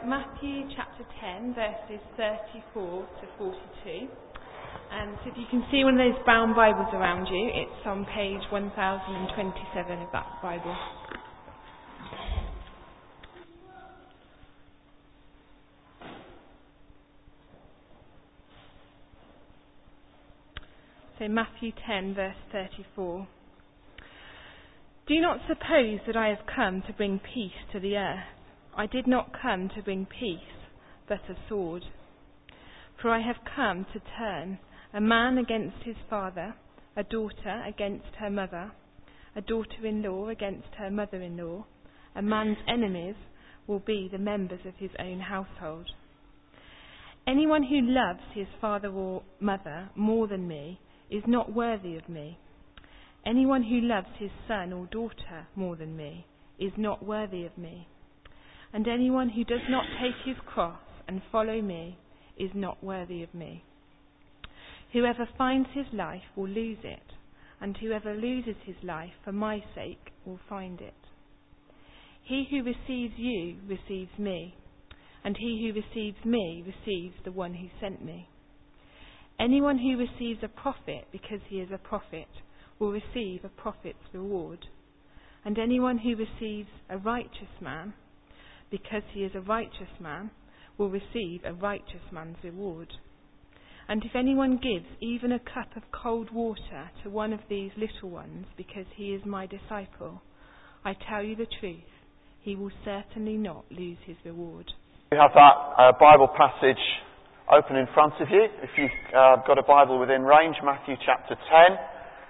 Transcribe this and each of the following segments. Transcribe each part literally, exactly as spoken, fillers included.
Matthew chapter ten, verses thirty-four to forty-two. And so if you can see one of those brown Bibles around you, it's on page one thousand twenty-seven of that Bible. So Matthew ten, verse thirty-four. Do not suppose that I have come to bring peace to the earth. I did not come to bring peace, but a sword. For I have come to turn a man against his father, a daughter against her mother, a daughter-in-law against her mother-in-law. A man's enemies will be the members of his own household. Anyone who loves his father or mother more than me is not worthy of me. Anyone who loves his son or daughter more than me is not worthy of me. And anyone who does not take his cross and follow me is not worthy of me. Whoever finds his life will lose it, and whoever loses his life for my sake will find it. He who receives you receives me, and he who receives me receives the one who sent me. Anyone who receives a prophet because he is a prophet will receive a prophet's reward, and anyone who receives a righteous man because he is a righteous man will receive a righteous man's reward. And if anyone gives even a cup of cold water to one of these little ones because he is my disciple, I tell you the truth, he will certainly not lose his reward. We have that uh, Bible passage open in front of you. If you've uh, got a Bible within range, Matthew chapter ten.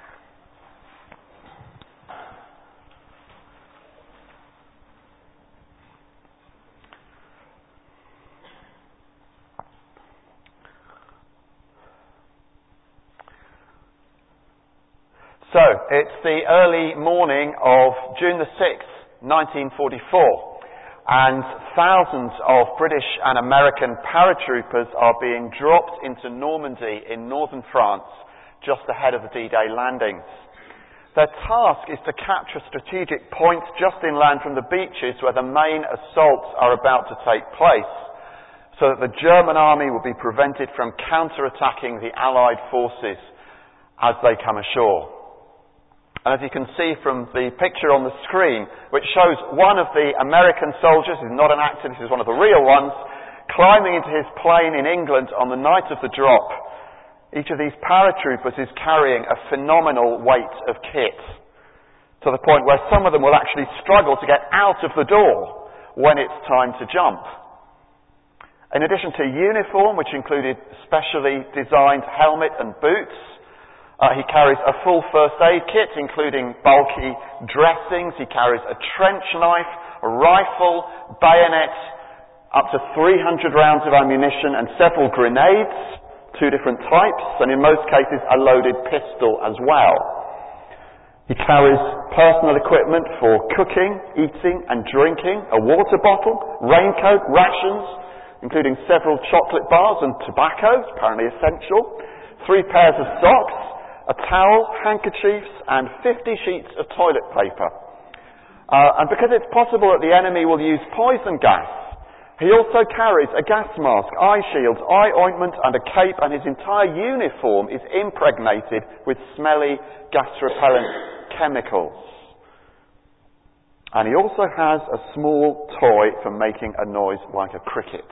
So, it's the early morning of June the sixth, nineteen forty-four, and thousands of British and American paratroopers are being dropped into Normandy in northern France, just ahead of the D-Day landings. Their task is to capture strategic points just inland from the beaches where the main assaults are about to take place, so that the German army will be prevented from counter-attacking the Allied forces as they come ashore. And as you can see from the picture on the screen, which shows one of the American soldiers, who's not an actor, this is one of the real ones, climbing into his plane in England on the night of the drop. Each of these paratroopers is carrying a phenomenal weight of kit, to the point where some of them will actually struggle to get out of the door when it's time to jump. In addition to uniform, which included specially designed helmet and boots, Uh, he carries a full first aid kit, including bulky dressings. He carries a trench knife, a rifle, bayonet, up to three hundred rounds of ammunition and several grenades, two different types, and in most cases a loaded pistol as well. He carries personal equipment for cooking, eating and drinking, a water bottle, raincoat, rations, including several chocolate bars and tobacco, apparently essential, three pairs of socks, a towel, handkerchiefs, and fifty sheets of toilet paper. Uh, and because it's possible that the enemy will use poison gas, he also carries a gas mask, eye shields, eye ointment, and a cape, and his entire uniform is impregnated with smelly gas-repellent chemicals. And he also has a small toy for making a noise like a cricket.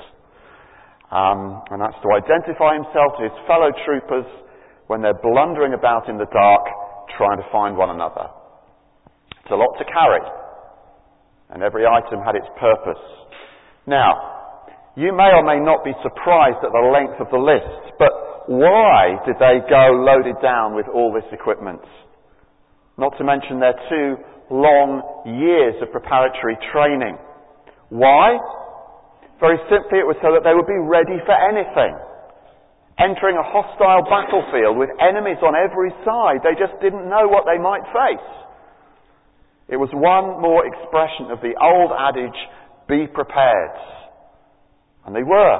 Um, and that's to identify himself to his fellow troopers when they're blundering about in the dark, trying to find one another. It's a lot to carry, and every item had its purpose. Now, you may or may not be surprised at the length of the list, but why did they go loaded down with all this equipment? Not to mention their two long years of preparatory training. Why? Very simply, it was so that they would be ready for anything. Entering a hostile battlefield with enemies on every side, they just didn't know what they might face. It was one more expression of the old adage, be prepared. And they were.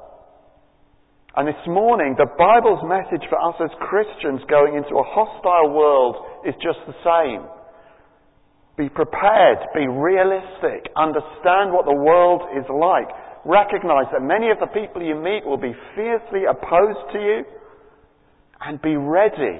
And this morning, the Bible's message for us as Christians going into a hostile world is just the same. Be prepared, be realistic, understand what the world is like. recognize that many of the people you meet will be fiercely opposed to you, and be ready.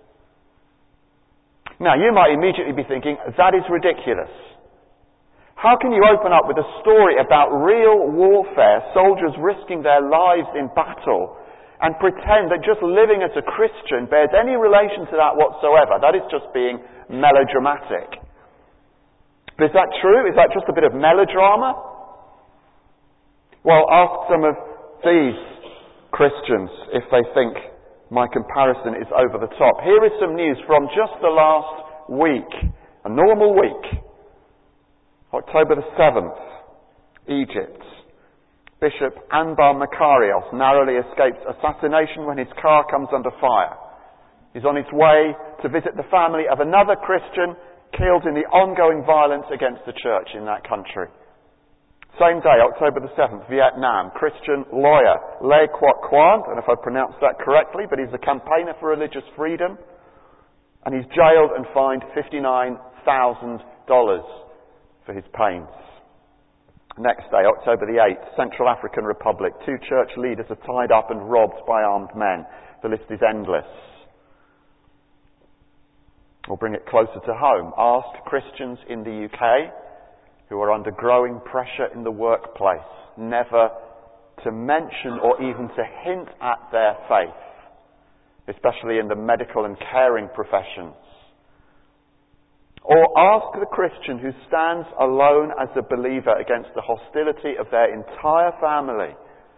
Now, you might immediately be thinking, that is ridiculous. How can you open up with a story about real warfare, soldiers risking their lives in battle, and pretend that just living as a Christian bears any relation to that whatsoever? That is just being melodramatic. But is that true? Is that just a bit of melodrama? Well, ask some of these Christians if they think my comparison is over the top. Here is some news from just the last week, a normal week. October the seventh, Egypt. Bishop Anbar Makarios narrowly escapes assassination when his car comes under fire. He's on his way to visit the family of another Christian killed in the ongoing violence against the church in that country. Same day, October the seventh, Vietnam. Christian lawyer Le Quoc Quan, I don't know if I pronounced that correctly, but he's a campaigner for religious freedom. And he's jailed and fined fifty-nine thousand dollars for his pains. Next day, October the eighth, Central African Republic. Two church leaders are tied up and robbed by armed men. The list is endless. We'll bring it closer to home. Ask Christians in the U K who are under growing pressure in the workplace never to mention or even to hint at their faith, especially in the medical and caring professions. Or ask the Christian who stands alone as a believer against the hostility of their entire family.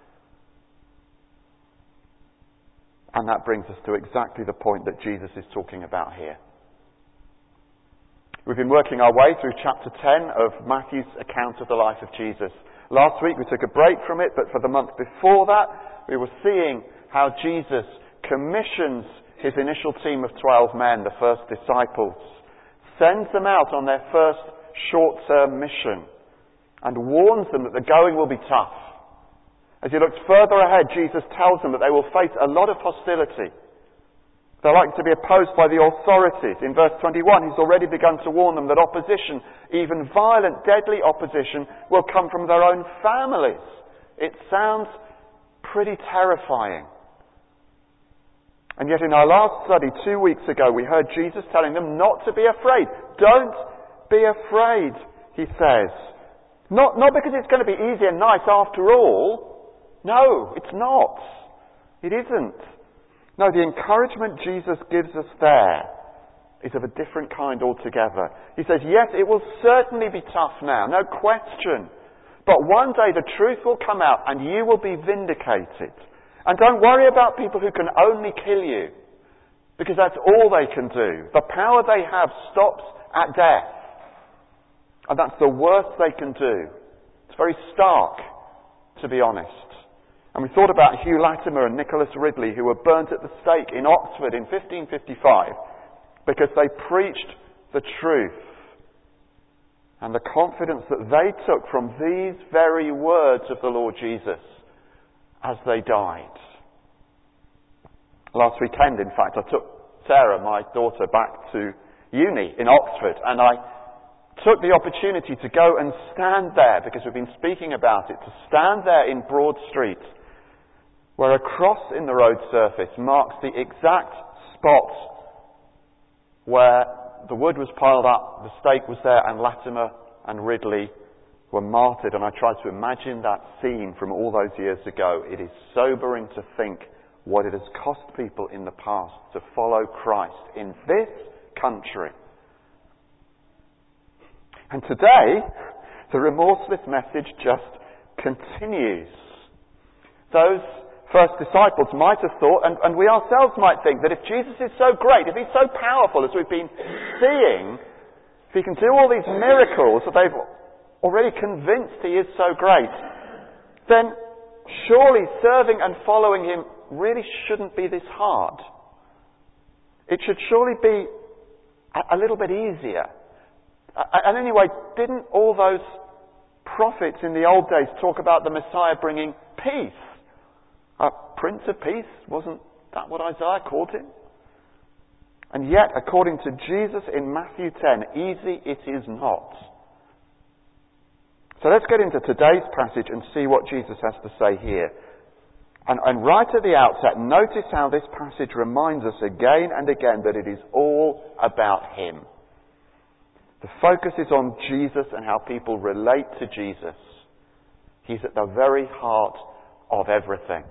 And that brings us to exactly the point that Jesus is talking about here. We've been working our way through chapter ten of Matthew's account of the life of Jesus. Last week we took a break from it, but for the month before that we were seeing how Jesus commissions his initial team of twelve men, the first disciples, sends them out on their first short-term mission and warns them that the going will be tough. As he looks further ahead, Jesus tells them that they will face a lot of hostility. They're likely to be opposed by the authorities. In verse twenty-one, he's already begun to warn them that opposition, even violent, deadly opposition, will come from their own families. It sounds pretty terrifying. And yet in our last study two weeks ago, we heard Jesus telling them not to be afraid. Don't be afraid, he says. Not, not because it's going to be easy and nice after all. No, it's not. It isn't. No, the encouragement Jesus gives us there is of a different kind altogether. He says, yes, it will certainly be tough now, no question. But one day the truth will come out and you will be vindicated. And don't worry about people who can only kill you, because that's all they can do. The power they have stops at death. And that's the worst they can do. It's very stark, to be honest. And we thought about Hugh Latimer and Nicholas Ridley, who were burnt at the stake in Oxford in fifteen fifty-five because they preached the truth. And the confidence that they took from these very words of the Lord Jesus as they died. Last weekend, in fact, I took Sarah, my daughter, back to uni in Oxford, and I took the opportunity to go and stand there, because we've been speaking about it, to stand there in Broad Street, where a cross in the road surface marks the exact spot where the wood was piled up, the stake was there, and Latimer and Ridley were martyred. And I tried to imagine that scene from all those years ago. It is sobering to think what it has cost people in the past to follow Christ in this country. And today, the remorseless message just continues. Those first disciples might have thought, and, and we ourselves might think, that if Jesus is so great, if he's so powerful as we've been seeing, if he can do all these miracles that they've already convinced he is so great, then surely serving and following him really shouldn't be this hard. It should surely be a, a little bit easier. And anyway, didn't all those prophets in the old days talk about the Messiah bringing peace? A Prince of Peace, wasn't that what Isaiah called him? And yet, according to Jesus in Matthew ten, easy it is not. So let's get into today's passage and see what Jesus has to say here. And, and right at the outset, notice how this passage reminds us again and again that it is all about Him. The focus is on Jesus and how people relate to Jesus. He's at the very heart of everything.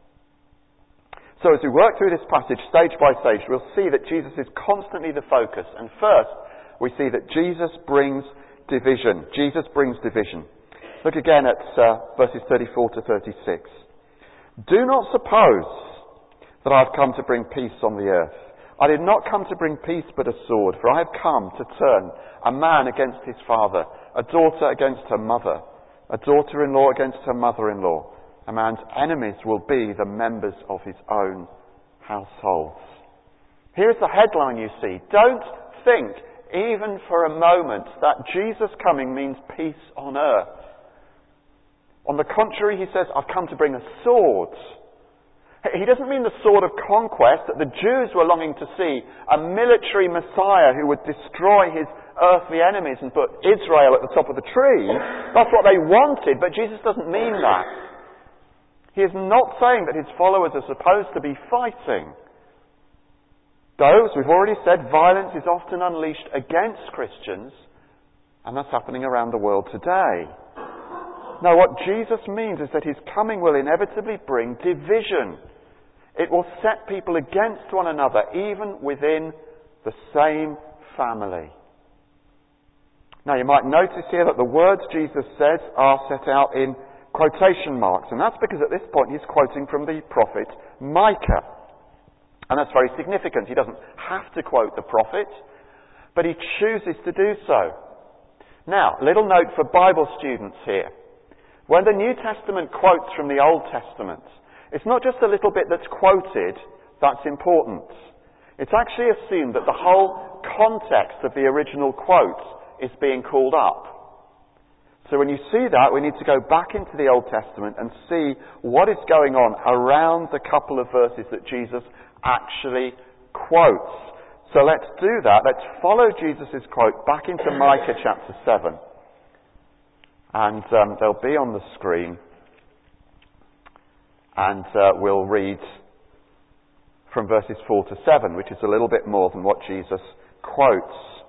So as we work through this passage stage by stage, we'll see that Jesus is constantly the focus. And first, we see that Jesus brings division. Jesus brings division. Look again at uh, verses thirty-four to thirty-six. Do not suppose that I have come to bring peace on the earth. I did not come to bring peace but a sword, for I have come to turn a man against his father, a daughter against her mother, a daughter-in-law against her mother-in-law. A man's enemies will be the members of his own households. Here's the headline you see. Don't think, even for a moment, that Jesus coming means peace on earth. On the contrary, he says, I've come to bring a sword. He doesn't mean the sword of conquest that the Jews were longing to see, a military Messiah who would destroy his earthly enemies and put Israel at the top of the tree. That's what they wanted, but Jesus doesn't mean that. He is not saying that his followers are supposed to be fighting. Though, as we've already said, violence is often unleashed against Christians, and that's happening around the world today. No, what Jesus means is that his coming will inevitably bring division. It will set people against one another, even within the same family. Now, you might notice here that the words Jesus says are set out in quotation marks, and that's because at this point he's quoting from the prophet Micah. And that's very significant. He doesn't have to quote the prophet, but he chooses to do so. Now, little note for Bible students here. When the New Testament quotes from the Old Testament, it's not just a little bit that's quoted that's important. It's actually assumed that the whole context of the original quote is being called up. So when you see that, we need to go back into the Old Testament and see what is going on around the couple of verses that Jesus actually quotes. So let's do that. Let's follow Jesus' quote back into Micah chapter seven. And um, they'll be on the screen. And uh, we'll read from verses four to seven, which is a little bit more than what Jesus quotes.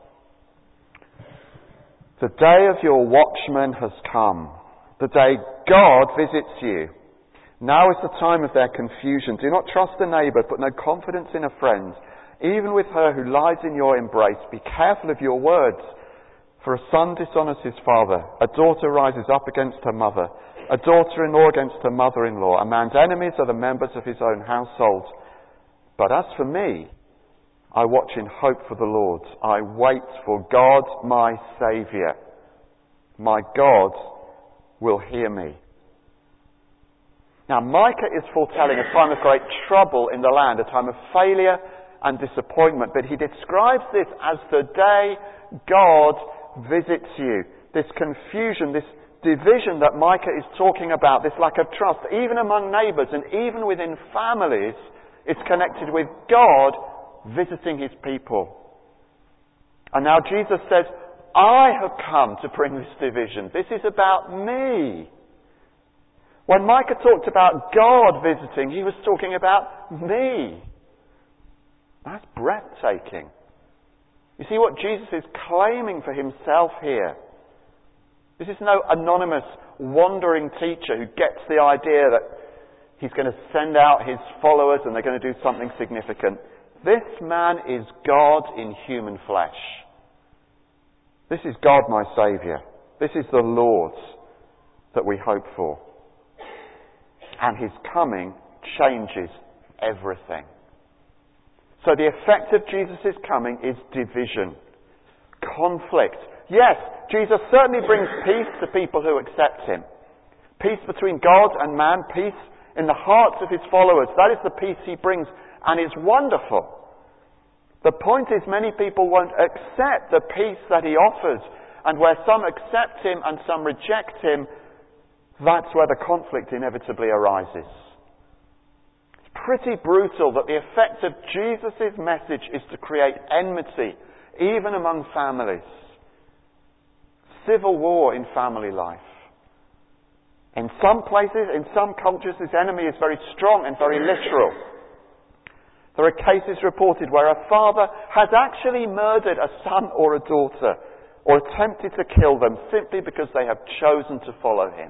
The day of your watchman has come, the day God visits you. Now is the time of their confusion. Do not trust a neighbour, put no confidence in a friend. Even with her who lies in your embrace, be careful of your words. For a son dishonours his father, a daughter rises up against her mother, a daughter-in-law against her mother-in-law. A man's enemies are the members of his own household. But as for me, I watch in hope for the Lord. I wait for God, my Saviour. My God will hear me. Now, Micah is foretelling a time of great trouble in the land, a time of failure and disappointment. But he describes this as the day God visits you. This confusion, this division that Micah is talking about, this lack of trust, even among neighbours and even within families, is connected with God visiting his people. And now Jesus says, I have come to bring this division. This is about me. When Micah talked about God visiting, he was talking about me. That's breathtaking. You see what Jesus is claiming for himself here. This is no anonymous wandering teacher who gets the idea that he's going to send out his followers and they're going to do something significant. This man is God in human flesh. This is God my Saviour. This is the Lord that we hope for. And his coming changes everything. So the effect of Jesus' coming is division, conflict. Yes, Jesus certainly brings peace to people who accept him. Peace between God and man, peace in the hearts of his followers. That is the peace he brings, and it's wonderful. The point is, many people won't accept the peace that he offers, and where some accept him and some reject him, that's where the conflict inevitably arises. It's pretty brutal that the effect of Jesus' message is to create enmity, even among families. Civil war in family life. In some places, in some cultures, this enemy is very strong and very literal. There are cases reported where a father has actually murdered a son or a daughter, or attempted to kill them simply because they have chosen to follow him.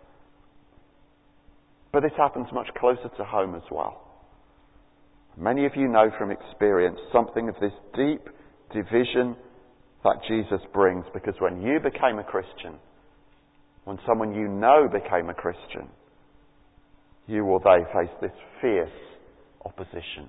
But this happens much closer to home as well. Many of you know from experience something of this deep division that Jesus brings, because when you became a Christian, when someone you know became a Christian, you or they face this fierce opposition.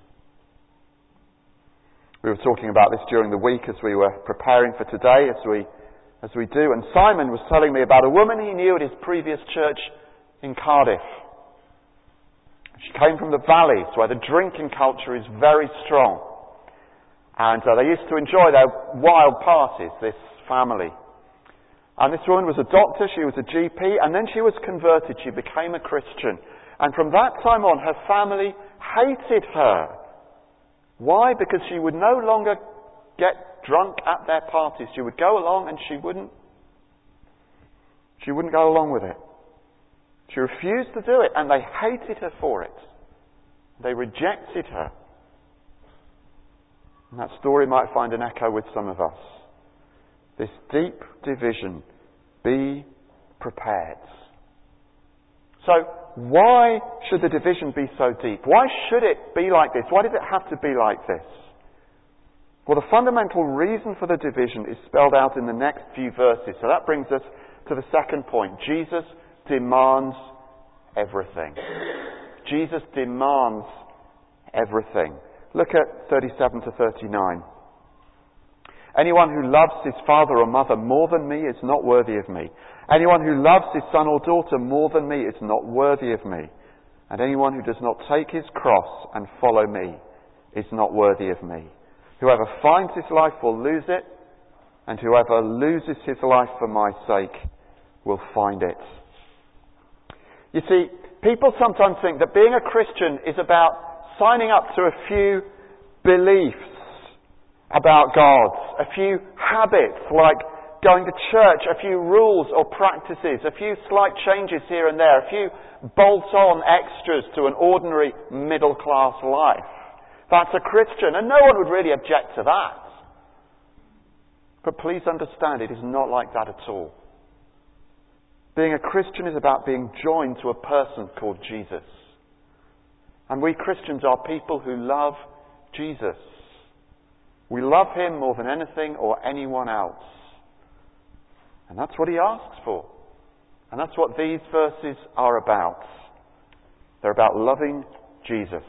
We were talking about this during the week as we were preparing for today, as we as we do, and Simon was telling me about a woman he knew at his previous church in Cardiff. She came from the valleys where the drinking culture is very strong. And uh, they used to enjoy their wild parties, this family. And this woman was a doctor, she was a G P, and then she was converted, she became a Christian. And from that time on, her family hated her. Why? Because she would no longer get drunk at their parties. She would go along and she wouldn't, she wouldn't go along with it. She refused to do it, and they hated her for it. They rejected her. And that story might find an echo with some of us. This deep division. Be prepared. So, why should the division be so deep? Why should it be like this? Why does it have to be like this? Well, the fundamental reason for the division is spelled out in the next few verses. So that brings us to the second point. Jesus demands everything. Jesus demands everything. Look at thirty-seven to thirty-nine. Anyone who loves his father or mother more than me is not worthy of me. Anyone who loves his son or daughter more than me is not worthy of me. And anyone who does not take his cross and follow me is not worthy of me. Whoever finds his life will lose it, and whoever loses his life for my sake will find it. You see, people sometimes think that being a Christian is about signing up to a few beliefs about God, a few habits like going to church, a few rules or practices, a few slight changes here and there, a few bolt-on extras to an ordinary middle-class life. That's a Christian, and no one would really object to that. But please understand, it is not like that at all. Being a Christian is about being joined to a person called Jesus. And we Christians are people who love Jesus. We love him more than anything or anyone else. And that's what he asks for. And that's what these verses are about. They're about loving Jesus.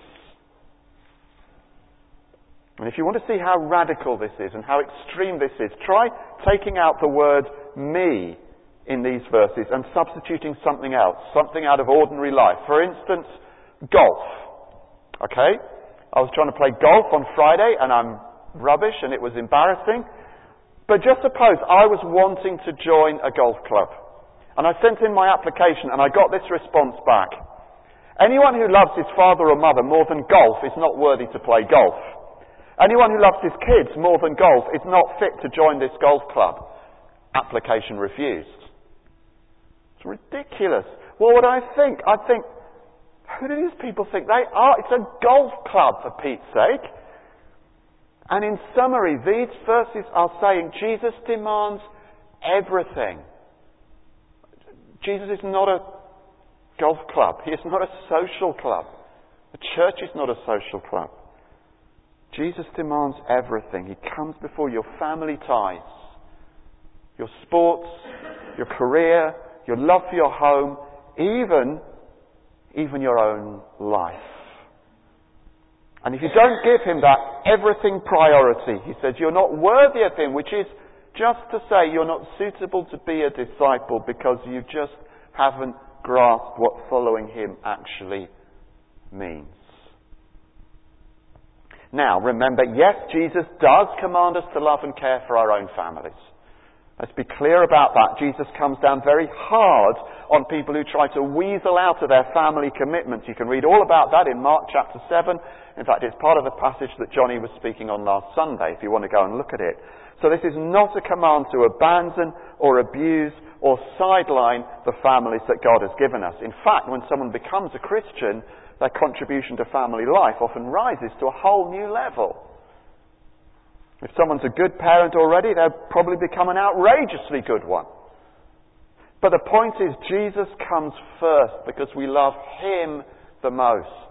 And if you want to see how radical this is and how extreme this is, try taking out the word me in these verses and substituting something else, something out of ordinary life. For instance, golf. Okay? I was trying to play golf on Friday and I'm rubbish and it was embarrassing. But just suppose I was wanting to join a golf club. And I sent in my application and I got this response back. Anyone who loves his father or mother more than golf is not worthy to play golf. Anyone who loves his kids more than golf is not fit to join this golf club. Application refused. It's ridiculous. What would I think? I'd think, who do these people think they are? It's a golf club, for Pete's sake. And in summary, these verses are saying Jesus demands everything. Jesus is not a golf club. He is not a social club. The church is not a social club. Jesus demands everything. He comes before your family ties, your sports, your career, your love for your home, even, even your own life. And if you don't give him that everything priority, he says you're not worthy of him, which is just to say you're not suitable to be a disciple because you just haven't grasped what following him actually means. Now, remember, yes, Jesus does command us to love and care for our own families. Let's be clear about that. Jesus comes down very hard on people who try to weasel out of their family commitments. You can read all about that in Mark chapter seven. In fact, it's part of the passage that Johnny was speaking on last Sunday, if you want to go and look at it. So this is not a command to abandon or abuse or sideline the families that God has given us. In fact, when someone becomes a Christian, their contribution to family life often rises to a whole new level. If someone's a good parent already, they'll probably become an outrageously good one. But the point is, Jesus comes first because we love Him the most.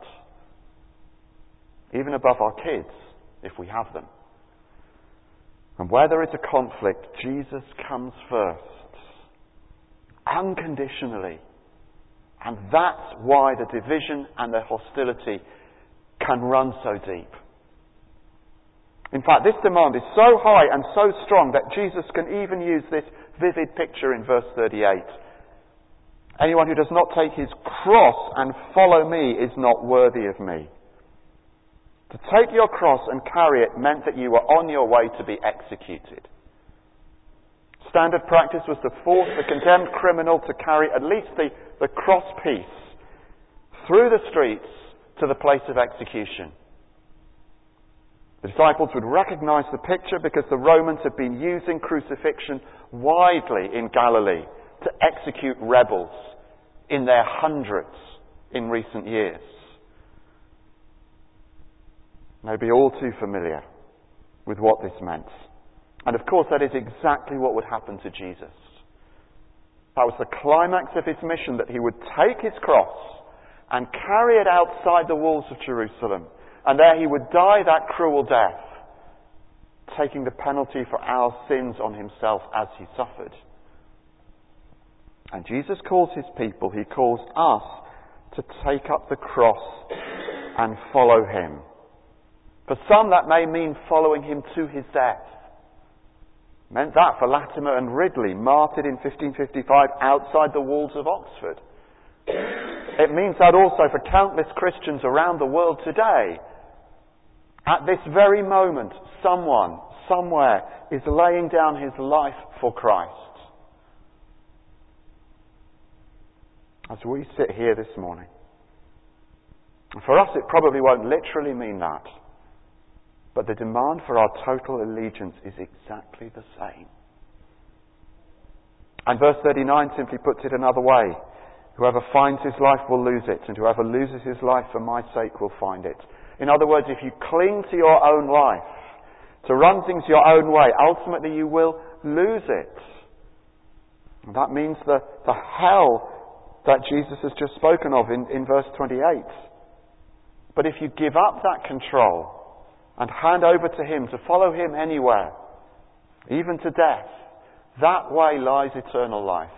Even above our kids, if we have them. And where there is a conflict, Jesus comes first. Unconditionally. And that's why the division and the hostility can run so deep. In fact, this demand is so high and so strong that Jesus can even use this vivid picture in verse thirty-eight. Anyone who does not take his cross and follow me is not worthy of me. To take your cross and carry it meant that you were on your way to be executed. Standard practice was to force the condemned criminal to carry at least the, the cross piece through the streets to the place of execution. The disciples would recognize the picture because the Romans had been using crucifixion widely in Galilee to execute rebels in their hundreds in recent years. They'd be all too familiar with what this meant. And of course, that is exactly what would happen to Jesus. That was the climax of his mission, that he would take his cross and carry it outside the walls of Jerusalem. And there he would die that cruel death, taking the penalty for our sins on himself as he suffered. And Jesus calls his people, he calls us to take up the cross and follow him. For some, that may mean following him to his death. It meant that for Latimer and Ridley, martyred in fifteen fifty-five outside the walls of Oxford. It means that also for countless Christians around the world today. At this very moment, someone, somewhere, is laying down his life for Christ. As we sit here this morning. For us, it probably won't literally mean that. But the demand for our total allegiance is exactly the same. And verse thirty-nine simply puts it another way. Whoever finds his life will lose it, and whoever loses his life for my sake will find it. In other words, if you cling to your own life, to run things your own way, ultimately you will lose it. And that means the, the hell that Jesus has just spoken of in, in verse twenty-eight. But if you give up that control and hand over to him, to follow him anywhere, even to death, that way lies eternal life.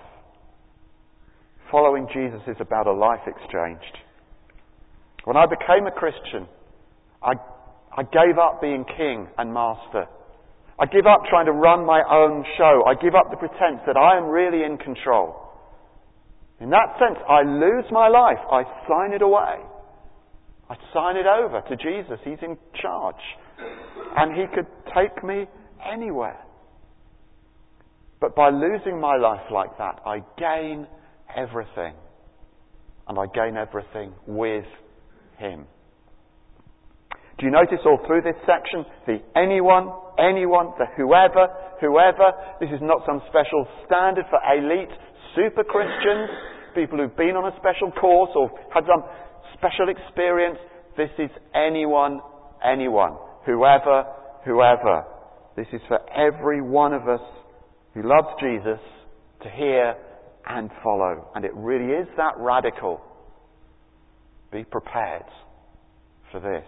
Following Jesus is about a life exchanged. When I became a Christian, I, I gave up being king and master. I give up trying to run my own show. I give up the pretense that I am really in control. In that sense, I lose my life. I sign it away. I sign it over to Jesus. He's in charge. And he could take me anywhere. But by losing my life like that, I gain everything. And I gain everything with him. Do you notice all through this section, the anyone, anyone, the whoever, whoever, this is not some special standard for elite super Christians, people who've been on a special course or had some special experience. This is anyone, anyone, whoever, whoever. This is for every one of us who loves Jesus to hear and follow. And it really is that radical. Be prepared for this.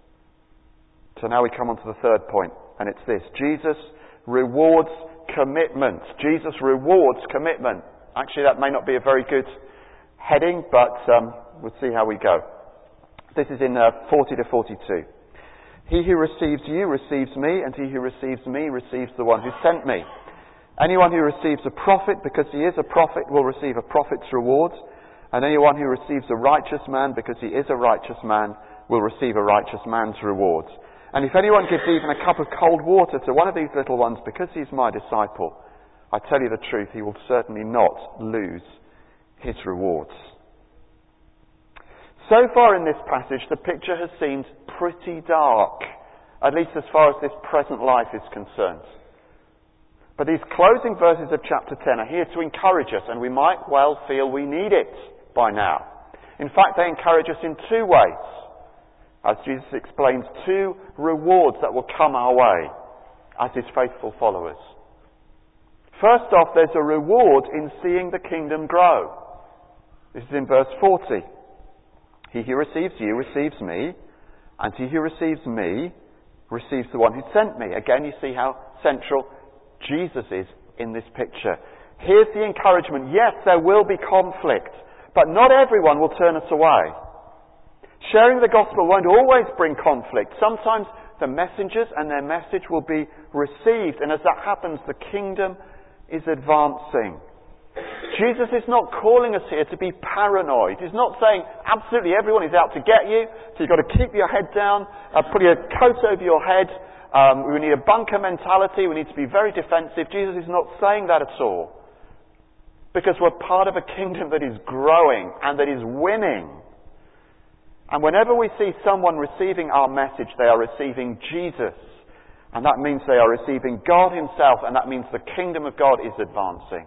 So now we come on to the third point, and it's this. Jesus rewards commitment. Jesus rewards commitment. Actually, that may not be a very good heading, but um, we'll see how we go. This is in uh, forty to forty-two. He who receives you receives me, and he who receives me receives the one who sent me. Anyone who receives a prophet because he is a prophet will receive a prophet's reward, and anyone who receives a righteous man because he is a righteous man will receive a righteous man's reward. And if anyone gives even a cup of cold water to one of these little ones because he's my disciple, I tell you the truth, he will certainly not lose his rewards. So far in this passage, the picture has seemed pretty dark, at least as far as this present life is concerned. But these closing verses of chapter ten are here to encourage us, and we might well feel we need it by now. In fact, they encourage us in two ways. As Jesus explains, two rewards that will come our way as his faithful followers. First off, there's a reward in seeing the kingdom grow. This is in verse forty. He who receives you receives me, and he who receives me receives the one who sent me. Again, you see how central Jesus is in this picture. Here's the encouragement. Yes, there will be conflict, but not everyone will turn us away. Sharing the gospel won't always bring conflict. Sometimes the messengers and their message will be received, and as that happens, the kingdom is advancing. Jesus is not calling us here to be paranoid. He's not saying absolutely everyone is out to get you, so you've got to keep your head down, uh, put your coat over your head. Um, we need a bunker mentality. We need to be very defensive. Jesus is not saying that at all. Because we're part of a kingdom that is growing and that is winning. And whenever we see someone receiving our message, they are receiving Jesus. And that means they are receiving God himself, and that means the kingdom of God is advancing.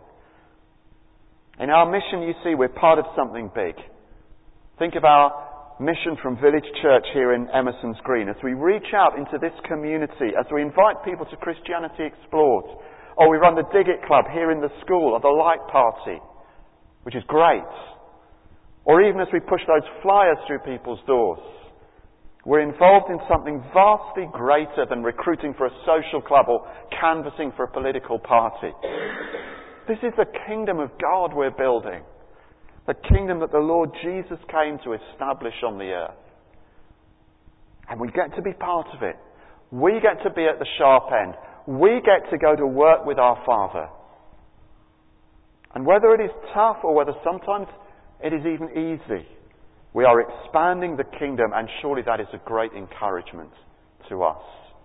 In our mission, you see, we're part of something big. Think of our mission from Village Church here in Emerson's Green. As we reach out into this community, as we invite people to Christianity Explored, or we run the Dig It Club here in the school, or the Light Party, which is great. Or even as we push those flyers through people's doors. We're involved in something vastly greater than recruiting for a social club or canvassing for a political party. This is the kingdom of God we're building. The kingdom that the Lord Jesus came to establish on the earth. And we get to be part of it. We get to be at the sharp end. We get to go to work with our Father. And whether it is tough or whether sometimes it is even easy, we are expanding the kingdom, and surely that is a great encouragement to us.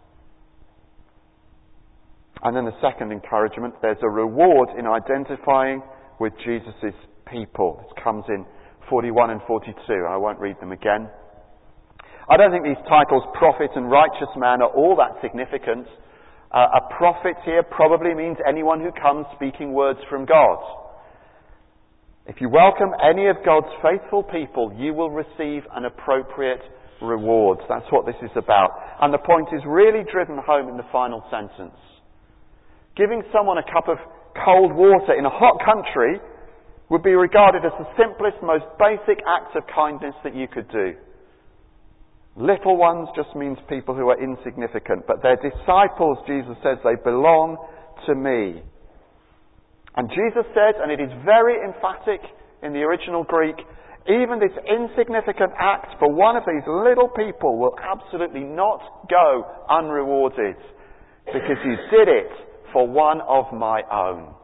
And then the second encouragement, there's a reward in identifying with Jesus' people. It comes in forty-one and forty-two. I won't read them again. I don't think these titles, prophet and righteous man, are all that significant. Uh, a prophet here probably means anyone who comes speaking words from God. If you welcome any of God's faithful people, you will receive an appropriate reward. That's what this is about. And the point is really driven home in the final sentence. Giving someone a cup of cold water in a hot country would be regarded as the simplest, most basic act of kindness that you could do. Little ones just means people who are insignificant, but they're disciples, Jesus says, they belong to me. And Jesus says, and it is very emphatic in the original Greek, even this insignificant act for one of these little people will absolutely not go unrewarded, because you did it for one of my own.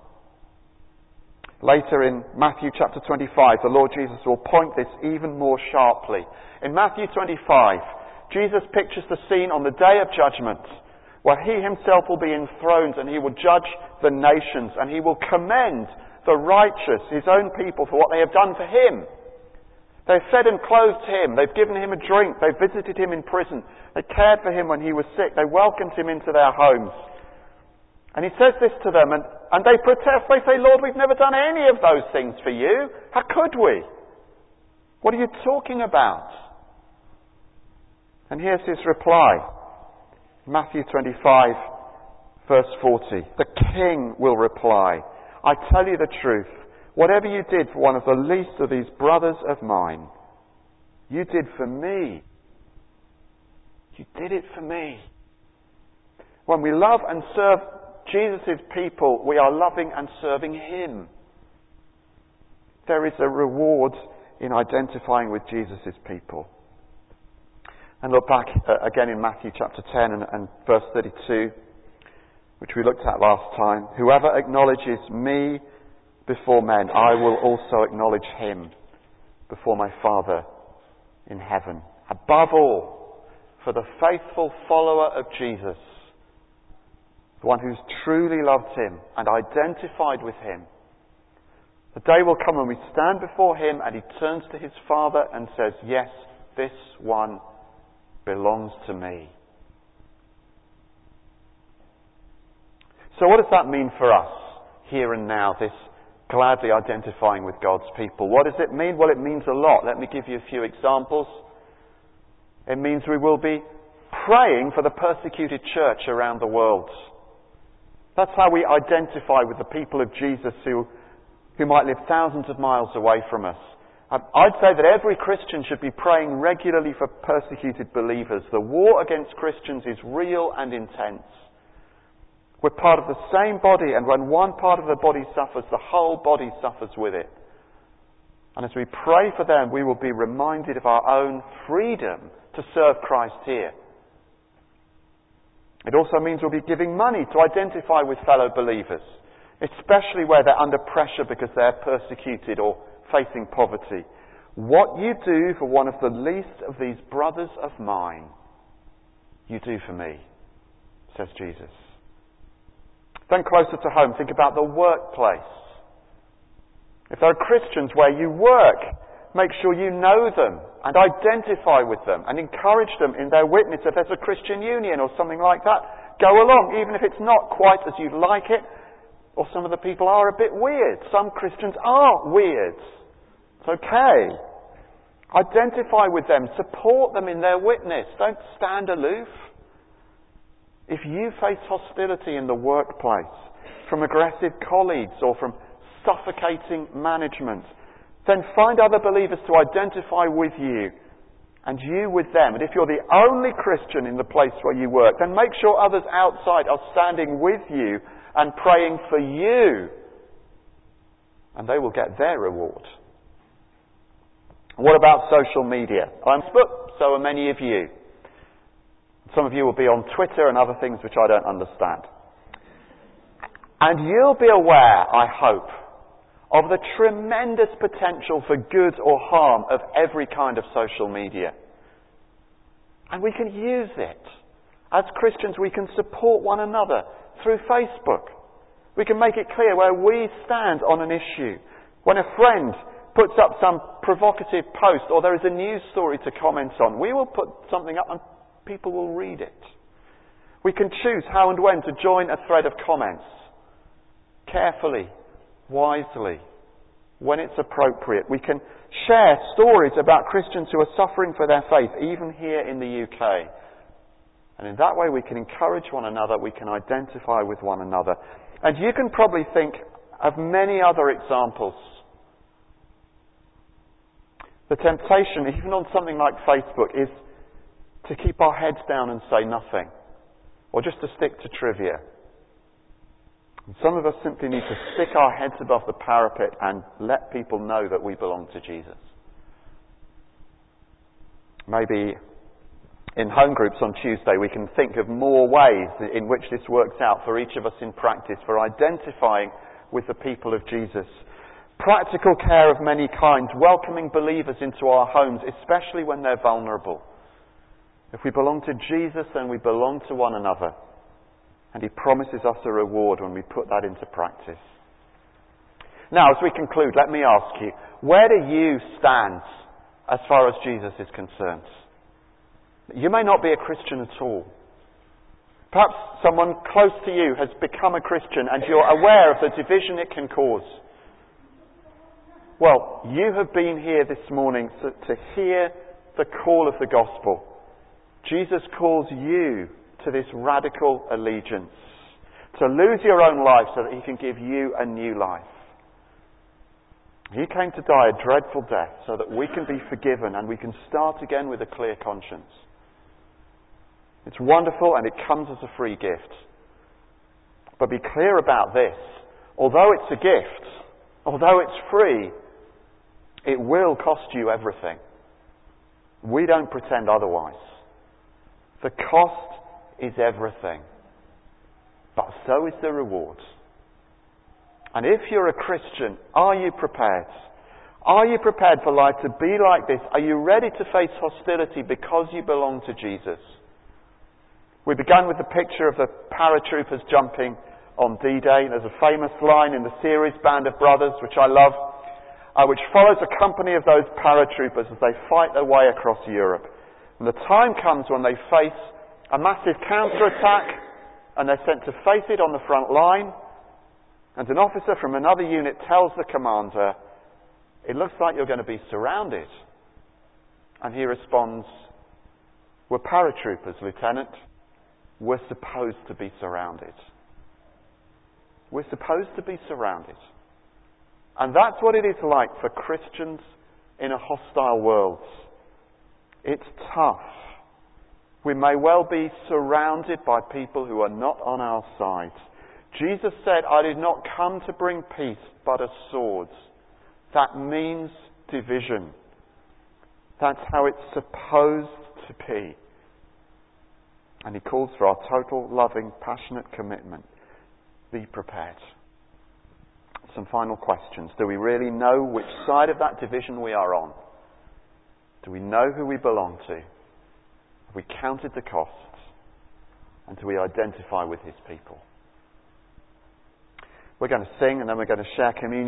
Later in Matthew chapter twenty-five, the Lord Jesus will point this even more sharply. In Matthew twenty-five, Jesus pictures the scene on the day of judgment, where he himself will be enthroned and he will judge the nations, and he will commend the righteous, his own people, for what they have done for him. They've fed and clothed him. They've given him a drink. They've visited him in prison. They cared for him when he was sick. They welcomed him into their homes. And he says this to them, and, and they protest. They say, Lord, we've never done any of those things for you. How could we? What are you talking about? And here's his reply. Matthew twenty-five, verse forty. The king will reply, I tell you the truth. Whatever you did for one of the least of these brothers of mine, you did for me. You did it for me. When we love and serve Jesus' people, we are loving and serving him. There is a reward in identifying with Jesus' people. And look back uh, again in Matthew chapter ten and, and verse thirty-two, which we looked at last time. Whoever acknowledges me before men, I will also acknowledge him before my Father in heaven. Above all, for the faithful follower of Jesus, the one who's truly loved him and identified with him, the day will come when we stand before him and he turns to his Father and says, yes, this one belongs to me. So what does that mean for us here and now, this gladly identifying with God's people? What does it mean? Well, it means a lot. Let me give you a few examples. It means we will be praying for the persecuted church around the world. That's how we identify with the people of Jesus who, who might live thousands of miles away from us. I'd say that every Christian should be praying regularly for persecuted believers. The war against Christians is real and intense. We're part of the same body, and when one part of the body suffers, the whole body suffers with it. And as we pray for them, we will be reminded of our own freedom to serve Christ here. It also means we'll be giving money to identify with fellow believers, especially where they're under pressure because they're persecuted or facing poverty. What you do for one of the least of these brothers of mine, you do for me, says Jesus. Then closer to home, think about the workplace. If there are Christians where you work, make sure you know them and identify with them and encourage them in their witness. If there's a Christian union or something like that, go along, even if it's not quite as you'd like it, or some of the people are a bit weird. Some Christians are weird. It's okay. Identify with them. Support them in their witness. Don't stand aloof. If you face hostility in the workplace from aggressive colleagues or from suffocating management, then find other believers to identify with you and you with them. And if you're the only Christian in the place where you work, then make sure others outside are standing with you and praying for you. And they will get their reward. What about social media? I'm Facebook, so are many of you. Some of you will be on Twitter and other things which I don't understand. And you'll be aware, I hope, of the tremendous potential for good or harm of every kind of social media. And we can use it. As Christians, we can support one another through Facebook. We can make it clear where we stand on an issue. When a friend puts up some provocative post or there is a news story to comment on, we will put something up and people will read it. We can choose how and when to join a thread of comments. Carefully, wisely, when it's appropriate. We can share stories about Christians who are suffering for their faith, even here in the U K. And in that way we can encourage one another, we can identify with one another. And you can probably think of many other examples. The temptation, even on something like Facebook, is to keep our heads down and say nothing. Or just to stick to trivia. And some of us simply need to stick our heads above the parapet and let people know that we belong to Jesus. Maybe in home groups on Tuesday we can think of more ways in which this works out for each of us in practice, for identifying with the people of Jesus. Practical care of many kinds, welcoming believers into our homes, especially when they're vulnerable. If we belong to Jesus, then we belong to one another. And He promises us a reward when we put that into practice. Now, as we conclude, let me ask you, where do you stand as far as Jesus is concerned? You may not be a Christian at all. Perhaps someone close to you has become a Christian and you're aware of the division it can cause. Well, you have been here this morning to, to hear the call of the gospel. Jesus calls you to this radical allegiance, to lose your own life so that He can give you a new life. He came to die a dreadful death so that we can be forgiven and we can start again with a clear conscience. It's wonderful and it comes as a free gift. But be clear about this. Although it's a gift, although it's free, it will cost you everything. We don't pretend otherwise. The cost is everything. But so is the reward. And if you're a Christian, are you prepared? Are you prepared for life to be like this? Are you ready to face hostility because you belong to Jesus? We began with the picture of the paratroopers jumping on D-Day. There's a famous line in the series Band of Brothers, which I love, uh, which follows a company of those paratroopers as they fight their way across Europe. And the time comes when they face a massive counterattack, and they're sent to face it on the front line, and an officer from another unit tells the commander, "It looks like you're going to be surrounded." And he responds, "We're paratroopers, Lieutenant. We're supposed to be surrounded." We're supposed to be surrounded. And that's what it is like for Christians in a hostile world. It's tough. We may well be surrounded by people who are not on our side. Jesus said, "I did not come to bring peace, but a sword." That means division. That's how it's supposed to be. And he calls for our total, loving, passionate commitment. Be prepared. Some final questions. Do we really know which side of that division we are on? Do we know who we belong to? Have we counted the costs? And do we identify with his people? We're going to sing and then we're going to share communion.